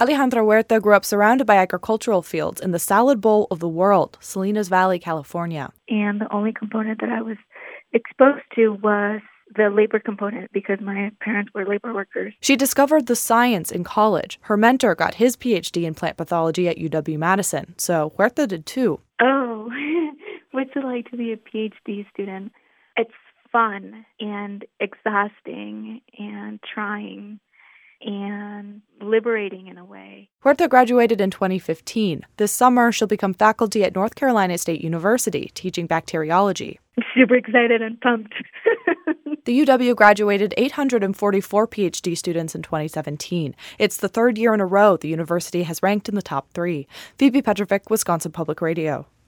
Alejandra Huerta grew up surrounded by agricultural fields in the salad bowl of the world, Salinas Valley, California. And the only component that I was exposed to was the labor component because my parents were labor workers. She discovered the science in college. Her mentor got his PhD in plant pathology at UW-Madison, so Huerta did too. Oh, what's it like to be a PhD student? It's fun and exhausting and trying and liberating in a way. Huerta graduated in 2015. This summer, she'll become faculty at North Carolina State University, teaching bacteriology. I'm super excited and pumped. The UW graduated 844 PhD students in 2017. It's the third year in a row the university has ranked in the top 3. Phoebe Petrovic, Wisconsin Public Radio.